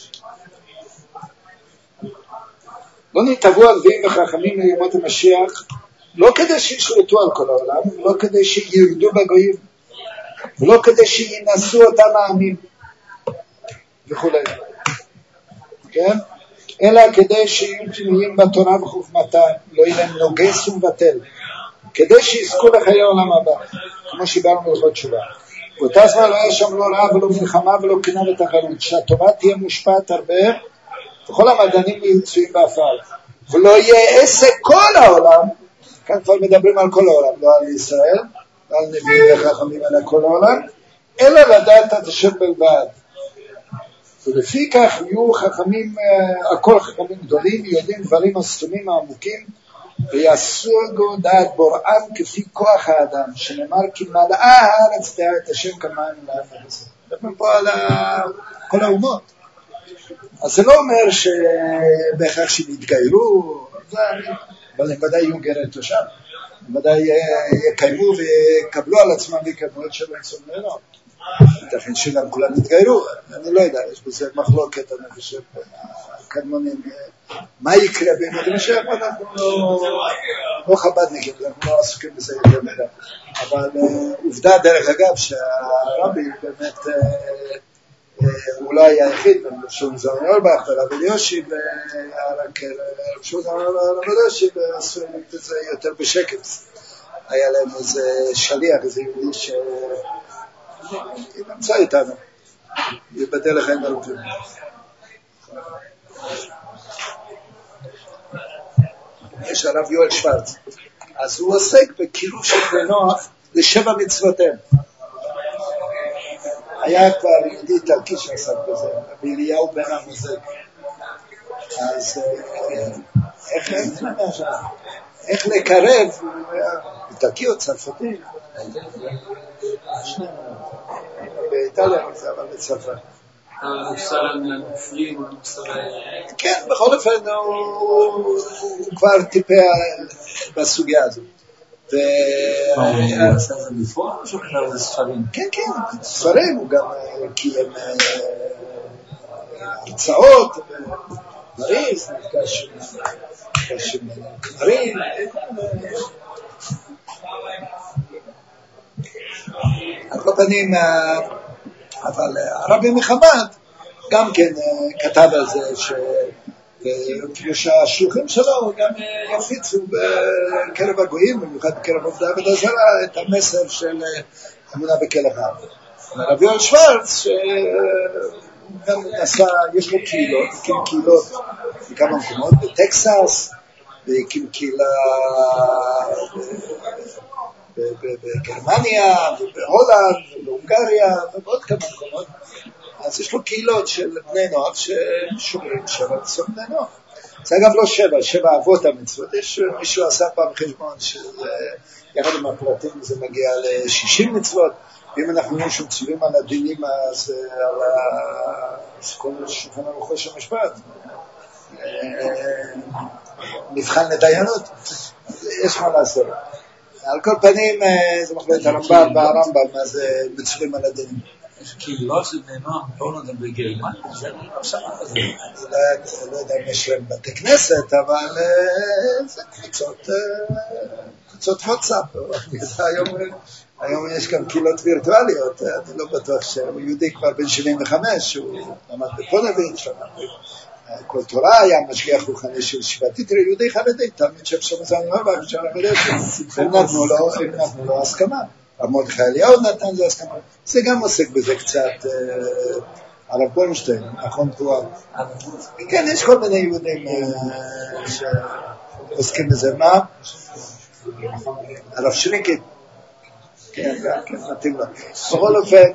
[SPEAKER 2] לא נתבעו הנביאים וחכמים לימות המשיח, לא כדי שישלטו על כל העולם, לא כדי שירדו בגויים, ולא כדי שינסו אותם העמים, וכו'. כן? אלא כדי שיהיו פנויים בתורה וחוכמתה, לא יהיה להם נוגס ומבטל, כדי שיזכו לחיי העולם הבא, כמו שבאנו מלכות תשובה. באותה זמן לא היה שם לא רע ולא מלחמה ולא קנאה ותחרות, שהטובה תהיה מושפעת הרבה, וכל המדענים ימצויים באפר, ולא יהיה עסק כל העולם, כאן כבר מדברים על כל העולם, לא על ישראל, לא על נביאים וחכמים, אלא כל העולם, אלא לדעת את השם בלבד. ולפי כך יהיו חכמים, הכל חכמים גדולים, יודעים דברים הסתומים העמוקים, ויעשו דעת בוראם כפי כוח האדם, שנאמר כי מלאה הארץ דעה את השם כמים להם. מדברים פה על כל האומות. אז זה לא אומר שבהכרח שהם יתגיירו, אבל הם ודאי יהיו גרי תושב, הם ודאי יקיימו ויקבלו על עצמם ויקבלו את שבע צום לילות. ייתכן שגם כולם יתגיירו, אני לא יודע, יש בזה מחלוקת, אני חושב, הקדמונים, מה יקרה באמת, אני חושב, אנחנו לא חבדניקים, אנחנו לא עסוקים בזה יותר מדי, אבל עובדה דרך אגב שהרבי באמת, הוא לא היה היחיד, רב שמעון זלמן אוירבך ורב אלישיב, רק רב שמעון זלמן אוירבך ורב אלישיב עשו את זה יותר בשקט, היה להם איזה שליח, איזה יהודי ש... היא נמצא איתנו, יבדל לחיים ארוכים. יש הרב יואל שוורץ, אז הוא עוסק בקירוב של בני נוח לשבע מצוותיהם. היה כבר יהודי איטלקי שעסק בזה, רבי אליהו בן עמוזג. אז איך, איך לקרב, איטלקי או צרפתי? באיטליה, אבל בצרפת.
[SPEAKER 4] המוסר הנפרים, המוסר...
[SPEAKER 2] כן, בכל אופן הוא כבר טיפה בסוגיה הזאת.
[SPEAKER 3] הוא עשה את זה בפועל או שהוא כתב את ספרים?
[SPEAKER 2] כן, כן, ספרים, הוא גם קיים הרצאות, מריס, נפגש עם כמרים. על כל פנים, אבל הרבי מחב"ד גם כן כתב על זה שכאילו שהשלוחים שלו גם יפיצו בקרב הגויים, במיוחד בקרב עובדי עבודה זרה, את המסר של אמונה בכלח העם. הרב יואל שוורץ שגם נסע, יש לו קהילות, הקים קהילות בכמה מקומות, בטקסס, והקים קהילה בגרמניה, בהולנד, בהונגריה, ובעוד כמה מקומות. אז יש לו קהילות של בני נוח ששומרים שבע מצוות בני נוח. זה אגב לא שבע, שבע אבות המצוות. יש מישהו עשה פעם חשבון שיחד עם הפרטים זה מגיע ל-שישים מצוות. ואם אנחנו רואים שמצווים על הדינים, אז על כל שולחן ערוך של המשפט. מבחן לדיינות. יש מה לעשות. על כל פנים, זה מחלט הרמב"ם והרמב"ם, אז מצווים על הדינים.
[SPEAKER 3] יש קהילות של בני נוח בהולנד ובגרמניה, זה לא שמע על זה.
[SPEAKER 2] אני לא יודע אם יש להם בתי כנסת, אבל זה קבוצות, קבוצות וואטסאפ. היום יש גם קהילות וירטואליות, אני לא בטוח שהוא יהודי כבר בן שבעים וחמש, הוא למד בפונביץ', כל תורה היה משגיח רוחני של שבעת יתרי, יהודי חרדי, תלמיד של שלמה זלמן אוירבך, של הרב אלישיב, הם נתנו לו הסכמה. מרדכי אליהו נתן זה הסכמה. זה גם עוסק בזה קצת, הרב בורנשטיין, נכון פועל. כן, יש כל מיני יהודים שעוסקים בזה. מה? הרב שריקי. כן, כן, מתאים לו. בכל אופן,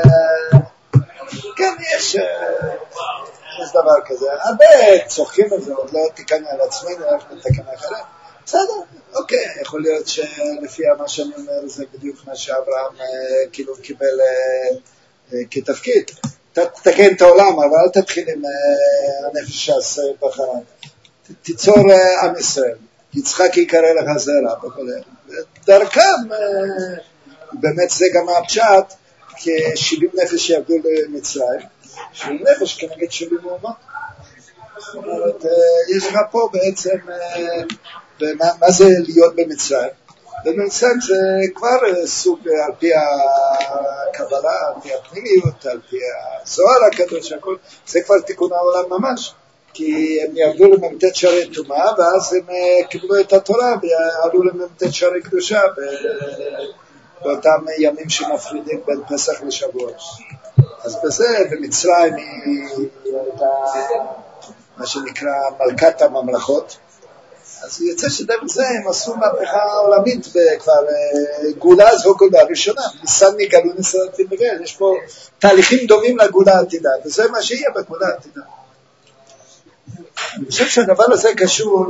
[SPEAKER 2] כן, יש... יש דבר כזה, הרבה צוחקים על זה, עוד לא תיקנו על עצמנו, אנחנו נתקן אחרי. בסדר, אוקיי, יכול להיות שלפי מה שאני אומר זה בדיוק מה שאברהם כאילו קיבל כתפקיד. תתקן את העולם, אבל אל תתחיל עם הנפש שעשה בחרן. תיצור עם ישראל, יצחק יקרא לך זרע, דרכם, באמת זה גם הפשט, כשבעים נפש יעבדו למצרים, שבעים נפש כנגד שבעים אומות. זאת אומרת, יש לך פה בעצם, ומה, מה זה להיות במצרים? במצרים זה כבר סוג על פי הקבלה, על פי הפנימיות, על פי הזוהר הקדוש, הכל, זה כבר תיקון העולם ממש. כי הם יעבדו לממתת שערי טומאה, ואז הם קיבלו את התורה ועלו לממתת שערי קדושה באותם ימים שמפרידים בין פסח לשבוע. אז בזה, במצרים היא הייתה מה שנקרא מלכת הממלכות, אז יוצא שדרך זה הם עשו מהפכה עולמית וכבר גאולה זו גאולה ראשונה, ניסן נגאלו ניסן עתיד בגלל, יש פה תהליכים דומים לגאולה העתידה, וזה מה שיהיה בגאולה העתידה. אני חושב שהדבר הזה קשור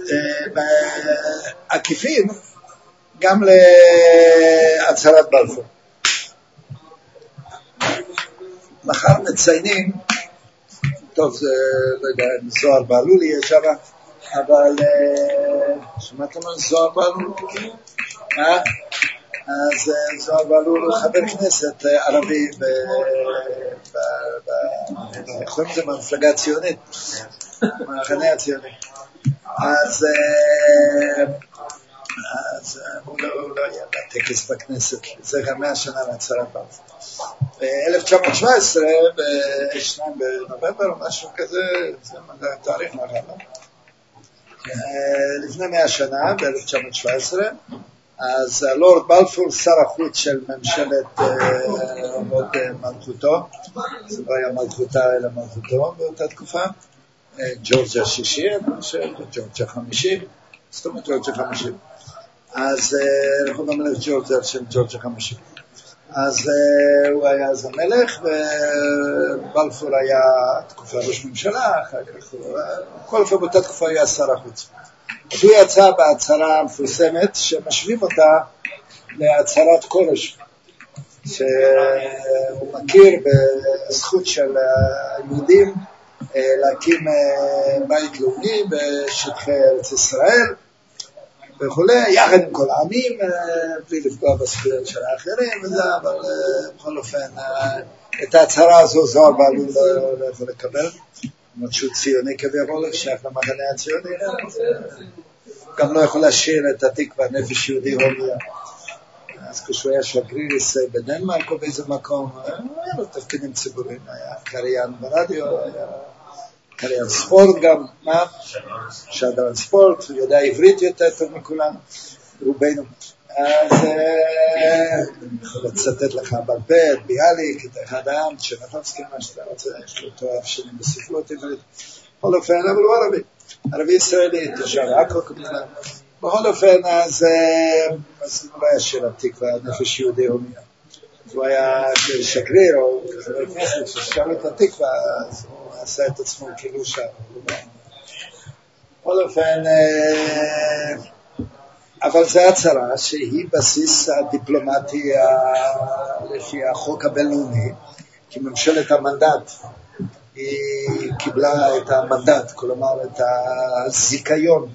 [SPEAKER 2] בעקיפין גם להצהרת בלפור. מחר מציינים את טוב, זה, לא יודע, זוהר בעלול יהיה שם, אבל שמעתם על זוהר בעלול? אה? אז זוהר בעלול הוא חבר כנסת ערבי יכולים זה במפלגה הציונית, במחנה הציוני. אז אז הוא לא היה בטקס בכנסת, זה גם מאה שנה להצהרת בלפור. ב-אלף תשע מאות שבע עשרה, בשניים בנובמבר או משהו כזה, זה תאריך נכון, לפני מאה שנה, ב-אלף תשע מאות שבע עשרה, אז לורד בלפור, שר החוץ של ממשלת עוד מלכותו, זה לא היה מלכותה אלא מלכותו באותה תקופה, ג'ורג'ה השישי, ג'ורג'ה החמישי, זאת אומרת ג'ורג'ה החמישי. אז אנחנו במלך ג'ורג'ה של ג'ורג'ה החמישי. אז הוא היה אז המלך, ובלפור היה תקופה ראש ממשלה, אחר כך, כל אופן באותה תקופה היה שר החוץ. אז הוא יצא בהצהרה המפורסמת שמשווים אותה להצהרת קורש, שהוא מכיר בזכות של היהודים להקים בית לאומי בשטחי ארץ ישראל וכולי, יחד עם כל העמים, בלי לפגוע בזכויות של האחרים וזה, אבל בכל אופן את ההצהרה הזו זוהר בעלול לא יכול לקבל, למרות שהוא ציוני כביכול, שייך למחנה הציוני, גם לא יכול לשיר את התקווה נפש יהודי הומיה. אז כשהוא היה שגריר בדנמרק או באיזה מקום, היה לו תפקידים ציבוריים, היה קריין ברדיו, היה קריין ספורט גם, מה? שדרן ספורט, הוא יודע עברית יותר טוב מכולם, רובנו. אז אני יכול לצטט לך בעל פה, את ביאליק, את אחד העם, צ'רניחובסקי, מה שאתה רוצה, יש לו תואר שנים בספרות עברית. בכל אופן, אבל הוא ערבי, ערבי ישראלי, תושב עכו כמובן. בכל אופן, אז הוא היה של התקווה, נפש יהודי הומיה. הוא היה שגריר או חבר כנסת ששר את התקווה, אז הוא עשה את עצמו כאילו שם. בכל אופן, אבל זו הצהרה שהיא בסיס הדיפלומטי לפי החוק הבינלאומי, כי ממשלת המנדט היא קיבלה את המנדט, כלומר את הזיכיון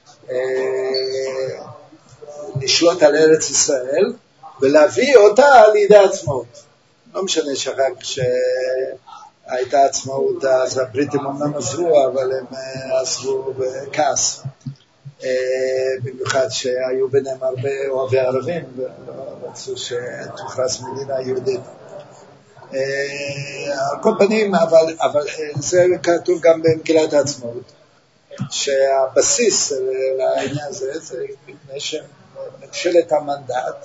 [SPEAKER 2] לשלוט על ארץ ישראל ולהביא אותה לידי עצמאות. לא משנה שאחר כשהייתה עצמאות, אז הבריטים אמנם עזבו, אבל הם עזבו בכעס. במיוחד שהיו ביניהם הרבה אוהבי ערבים ורצו שתוכרז מדינה יהודית. על כל פנים, אבל, אבל זה כתוב גם במגילת העצמאות, שהבסיס לעניין הזה זה מפני שממשלת המנדט,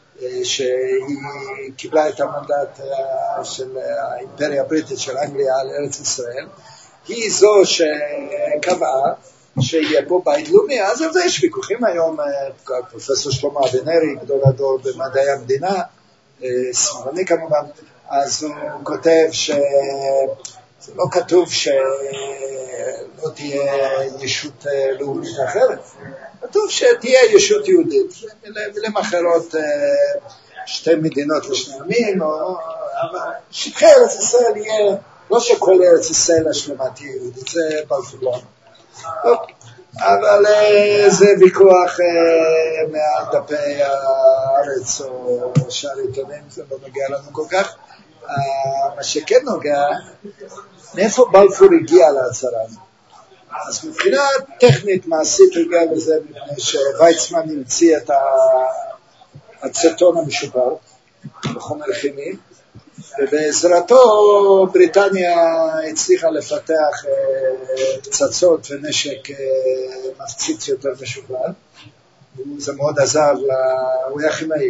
[SPEAKER 2] שהיא קיבלה את המנדט של האימפריה הבריטית של אנגליה על ארץ ישראל, היא זו שקבעה שיהיה פה בית לאומי. אז על זה יש ויכוחים היום, פרופסור שלמה אבינרי, גדול הדור במדעי המדינה, שמאלני כמובן, אז הוא כותב שזה לא כתוב שלא תהיה ישות לאומית אחרת, כתוב שתהיה ישות יהודית, ולמחרות שתי מדינות לשני עמים, אבל שטחי ארץ ישראל יהיה, לא שכל ארץ ישראל השלמה תהיה יהודית, זה בלפור לא. אבל זה ויכוח מעל דפי הארץ או שער עיתונים, זה לא נוגע לנו כל כך. מה שכן נוגע, מאיפה בלפור הגיע להצהרה הזאת? אז מבחינה טכנית מעשית הגיע לזה מפני שוויצמן המציא את האצטון המשופר בחומר כימי, ובעזרתו בריטניה הצליחה לפתח פצצות ונשק מפציץ יותר משוכלל, וזה מאוד עזר, הוא היה כימאי,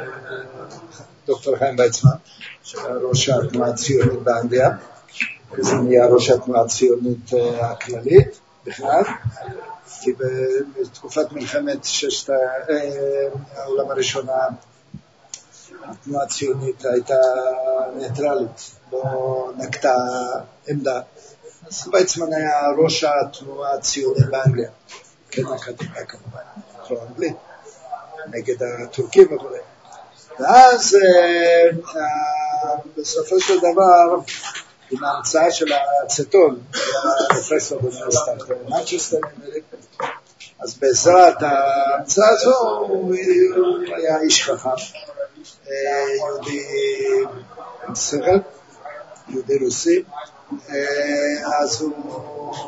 [SPEAKER 2] דוקטור חיים ויצמן, שהיה ראש התנועה הציונית באנגליה, וזה נהיה ראש התנועה הציונית הכללית בכלל, כי בתקופת מלחמת ששת העולם הראשונה התנועה הציונית הייתה ניטרלית, לא נקטה עמדה. אז ויצמן היה ראש התנועה הציונית באנגליה, כן אקדמיה כמובן, לא אנגלית, נגד הטורקים וכו'. ואז בסופו של דבר עם ההמצאה של האצטון, הפרופסור באוניברסיטת מנצ'סטר, אז בעזרת ההמצאה הזו הוא היה איש חכם, יהודי סרט, יהודי רוסי, אז הוא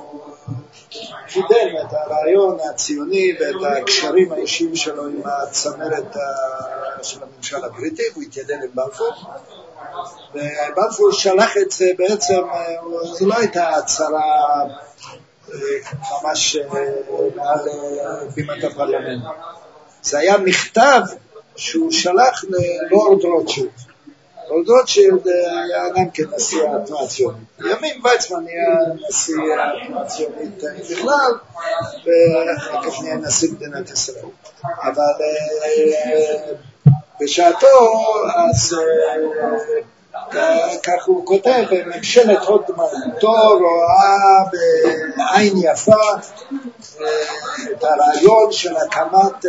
[SPEAKER 2] קידם את הרעיון הציוני ואת הקשרים האישיים שלו עם הצמרת של הממשל הבריטי, הוא התיידד עם בלפור, ובלפור שלח את זה בעצם, זו לא הייתה הצהרה ממש מעל בימת הפרלמנט, זה היה מכתב שהוא שלח ללורד רוטשילד. לורד רוטשילד היה גם כן נשיא התנועה הציונית. לימים ויצמן היה נשיא התנועה הציונית בכלל, ואחר כך נהיה נשיא מדינת ישראל. אבל בשעתו, אז כך הוא כותב, ממשלת הוד מלכותו רואה בעין יפה את הרעיון של הקמת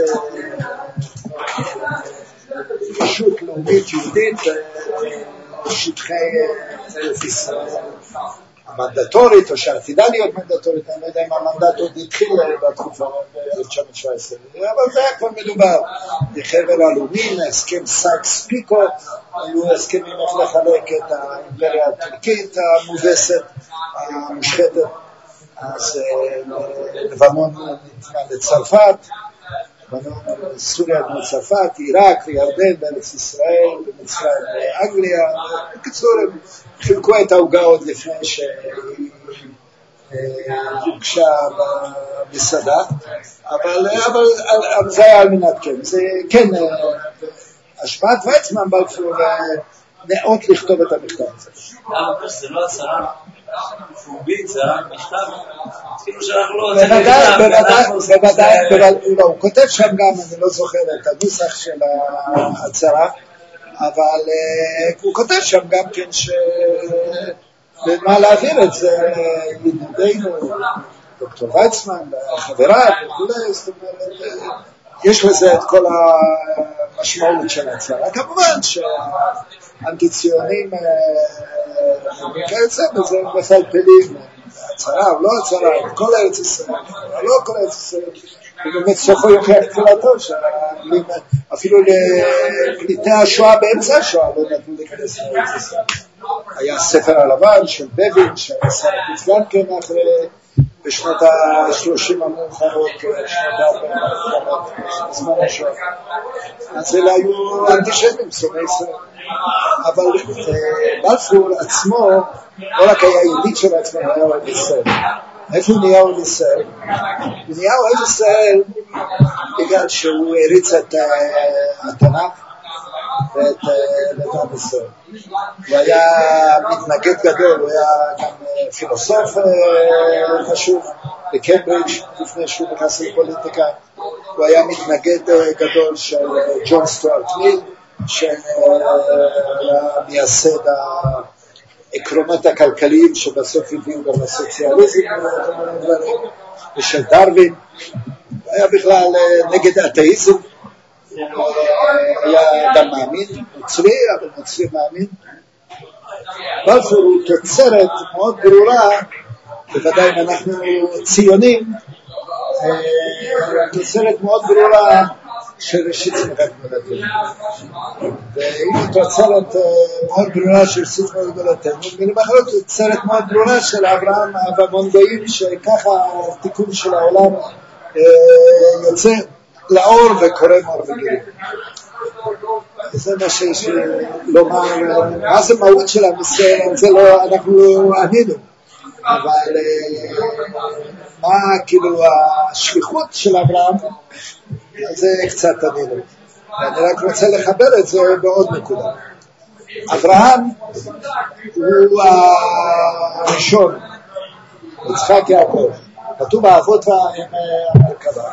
[SPEAKER 2] ישות לאומית יהודית בשטחי ארץ ישראל המנדטורית, או שעתידה להיות מנדטורית, אני לא יודע אם המנדט עוד התחיל בתקופה ב-אלף תשע מאות שבע עשרה, אבל זה היה כבר מדובר בחבל הלאומים, הסכם סייקס-פיקו, היו הסכמים איך לחלק את האימפריה הטורקית המובסת, המושחתת, אז לבנון ניתנה לצרפת, סוריה בצרפת, עיראק וירדן בארץ ישראל, במצרים באנגליה. בקיצור, הם חילקו את העוגה עוד לפני שהיא הוגשה במסעדה, אבל זה היה על מנת כן. זה כן, השפעת ויצמן בלפור נאות לכתוב את המכתב הזה.
[SPEAKER 3] אבל זה לא הצהרה פומבית, זה רק מכתב, כאילו שאנחנו לא רוצים
[SPEAKER 2] בוודאי, בוודאי, הוא כותב שם גם, אני לא זוכר את הנוסח של ההצהרה, אבל הוא כותב שם גם כן שמה להעביר את זה לידידינו, דוקטור ויצמן, חבריו וכו', זאת אומרת, יש לזה את כל המשמעות של ההצהרה. כמובן שאנטי-ציונים וכיוצא בזה מפלפלים, הצהרה או לא הצהרה, כל ארץ ישראל, לא כל ארץ ישראל, ובאמת סופו יוכיח תחילתו, אפילו לפליטי השואה באמצע השואה לא נתנו להיכנס לארץ ישראל. היה ספר הלבן של בבין, שהיה שר החוץ גם כן אחרי בשנות ה-שלושים המאוחרות, שנות ה-ארבעים המאוחרות, בזמן השואה. אז אלה היו אנטישמים, שונאי ישראל. אבל בלפור עצמו, לא רק היה יהודית של עצמו, היה אוהב ישראל. איפה הוא נהיה אוהב ישראל? הוא נהיה אוהב ישראל בגלל שהוא הריץ את התנ"ך ואת עם ישראל. הוא היה מתנגד גדול, הוא היה גם פילוסוף חשוב בקיימברידג' לפני שהוא נכנס לפוליטיקה. הוא היה מתנגד גדול של ג'ון סטוארט מיל, שהיה מייסד העקרונות הכלכליים שבסוף הביאו גם לסוציאליזם ושל דרווין. הוא היה בכלל נגד האתאיזם, היה אדם מאמין, נוצרי, אבל נוצרי מאמין. בלפור הוא תוצרת מאוד ברורה, בוודאי אם אנחנו ציונים, תוצרת מאוד ברורה של ראשית צמיחת מולדתנו. והיא תוצרת מאוד ברורה של ראשית צמיחת מולדתנו, ולמחרת תוצרת מאוד ברורה של אברהם אברהם גויים, שככה התיקון של העולם יוצא לאור וקורא מאור וגילים. זה מה שיש לומר, מה זה מהות של המסר, זה לא, אנחנו לא ענינו, אבל מה כאילו השליחות של אברהם, זה קצת ענינו. אני רק רוצה לחבר את זה בעוד נקודה. אברהם הוא הראשון, יצחק יעקב, כתוב האבות והמרכבה.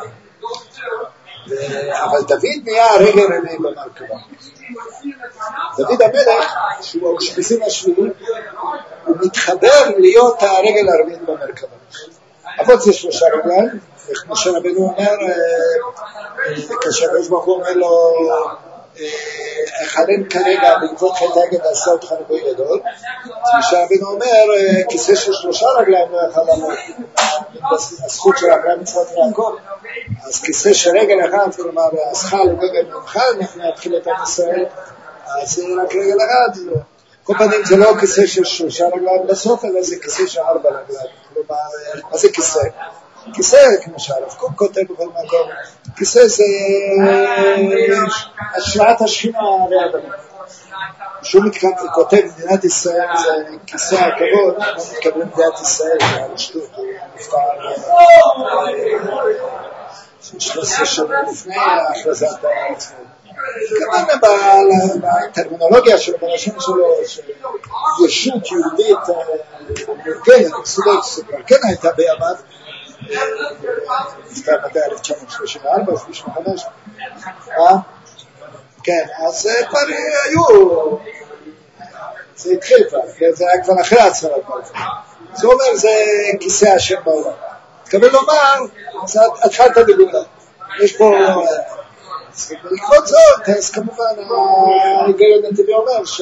[SPEAKER 2] אבל דוד נהיה הרגל רביעי במרכבה. דוד המלך, שהוא האושפיזין השביעי, הוא מתחבר להיות הרגל הרביעית במרכבה. אבות זה שלושה רגליים, כמו שרבנו אומר, כאשר הקדוש ברוך הוא אומר לו, חלם כרגע בעקבות חטא העגל ועשה אותך נבוי גדול. משה רבינו אומר, כיסא של שלושה רגליים לא יכל לעמוד, הזכות של אברהם יצחק ויעקב, אז כיסא של רגל אחד, כלומר הזכר הוא רגל ממך, אנחנו נתחיל את עם ישראל, אז זה רק רגל אחד. כל פנים זה לא כיסא של שלושה רגליים בסוף, אלא זה כיסא של ארבע רגליים. כלומר, מה זה כיסא? כיסא, כמו שהרב קוק כותב בכל מקום, כיסא זה השראת השכינה והאדמה. שהוא כותב מדינת ישראל זה כיסא הכבוד, לא מתקבל מדינת ישראל, זה הרשתות, הוא נפטר שלוש עשרה שנה לפני הכרזת העצמאות. כמובן בטרמינולוגיה של הבראשים שלו, שישות יהודית מאורגנת, מסודרת, שכבר כן הייתה בימיו, נפטר מתי אלף תשע מאות שלושים וארבע, שלושים וחמש, כן, אז כבר היו, זה התחיל כבר, זה היה כבר אחרי הצהרת בלפור. זה אומר, זה כיסא השם בעולם. תקבל לומר, התחלת לגאולה. יש פה, בעקבות זאת, אז כמובן, הגארד הנתיבי אומר ש...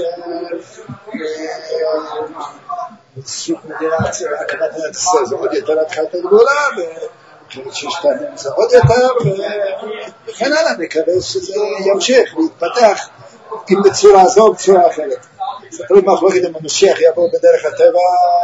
[SPEAKER 2] סוג מדינת, הקמת מדינת ישראל, זה עוד יותר התחלת לגאולה, וחלק שיש טעמים זה עוד יותר, וכן הלאה, נקווה שזה ימשיך להתפתח, אם בצורה זו או בצורה אחרת. זה תלוי מחלוקת אם המשיח יבוא בדרך הטבע,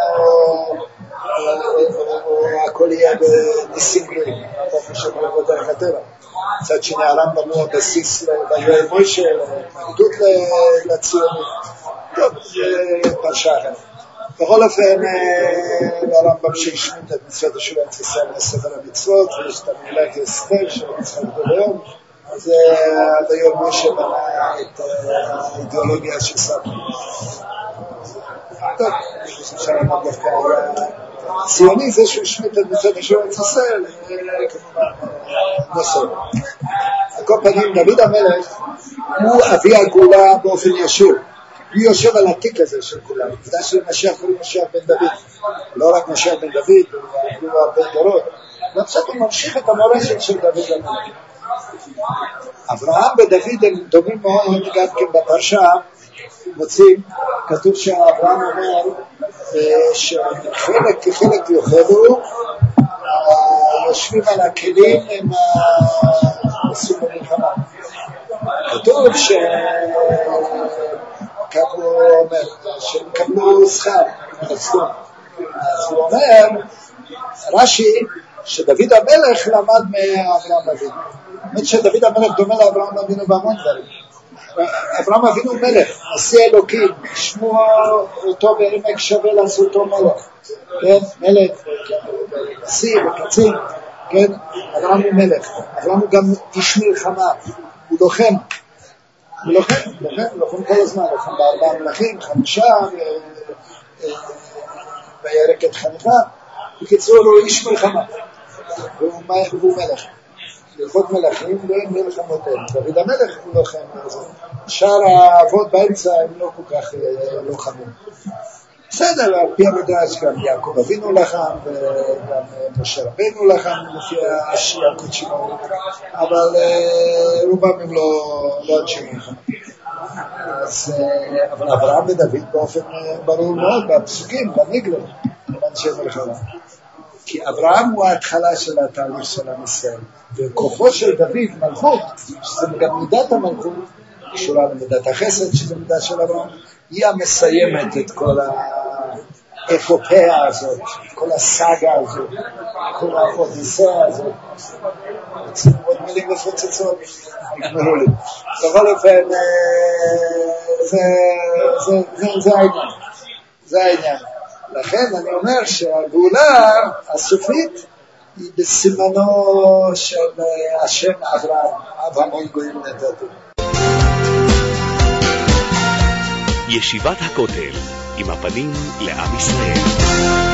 [SPEAKER 2] או הכל יהיה בניסים גלויים, באופן שבוא יבוא בדרך הטבע. מצד שני הרמב"ם הוא הבסיס ביואל מוישה, להתנגדות לציונות. טוב, זה פרשה אחרת. בכל אופן, הרמב"ם שהשמיט את מצוות השם ארץ ישראל לספר המצוות, ויש את המגילת אסתר של מצוות גדול היום, אז ביואל מוישה בנה את האידיאולוגיה של סבא. טוב, אני חושב שהרמב"ם דווקא היה ציוני, זה שהוא השמיט את מצוות השם ארץ ישראל, כמובן נוסף. על כל פנים, דוד המלך הוא אבי הגאולה באופן ישיר. הוא יושב על התיק הזה של כולם. זה שמשיח הוא משיח בן דוד. לא רק משיח בן דוד, הוא הרבה דורות. ובסוף הוא ממשיך את המורשת של דוד המלך. אברהם ודוד הם דומים מאוד, גם כן בפרשה, מוצאים, כתוב שאברהם אומר שחלק כחלק יאכלו, יושבים על הכלים הם עושים במלחמה. כתוב ש... קבלו אומר, שהם קבלו שכר, אז הוא אומר, רש"י, שדוד המלך למד מאברהם אבינו. זאת שדוד המלך דומה לאברהם אבינו בהמון דברים. אברהם אבינו מלך, עשי אלוקים, שמו אותו בעמק שווה לעשותו מלך. כן, מלך, עשי וקצין, כן, אברהם הוא מלך. אברהם הוא גם איש מלחמה, הוא לוחם. הוא לוחם, לוחם, לוחם כל הזמן, לוחם בארבעה מלכים, חמישה, וירק את חניכה. בקיצור, הוא איש מלחמה, והוא מלך. ללכות מלכים, לא הם מלחמות אלה. דוד המלך הוא לוחם, שאר האבות באמצע הם לא כל כך לוחמים. בסדר, על פי המדרש גם יעקב אבינו לחם, וגם משה רבינו לחם, לפי השיעקות שלו, אבל רובם הם לא אנשי מלחמה. אבל אברהם ודוד באופן ברור מאוד, בפסוקים, במגלה, הם אנשי מלחמה. כי אברהם הוא ההתחלה של התהליך של עם ישראל, וכוחו של דוד, מלכות, שזה גם מידת המלכות, קשורה למידת החסד, שזה מידה של אברהם, היא המסיימת את כל האפופיה הזאת, כל הסאגה הזאת, כל האודיסאה הזאת. רוצים עוד מילים ופוצצות, נגמרו לי. בכל אופן, זה העניין. זה העניין. לכן אני אומר שהגאולה הסופית היא בסימנו של השם אברהם, אב המון גויים נתתי.
[SPEAKER 1] ישיבת הכותל, עם הפנים לעם ישראל.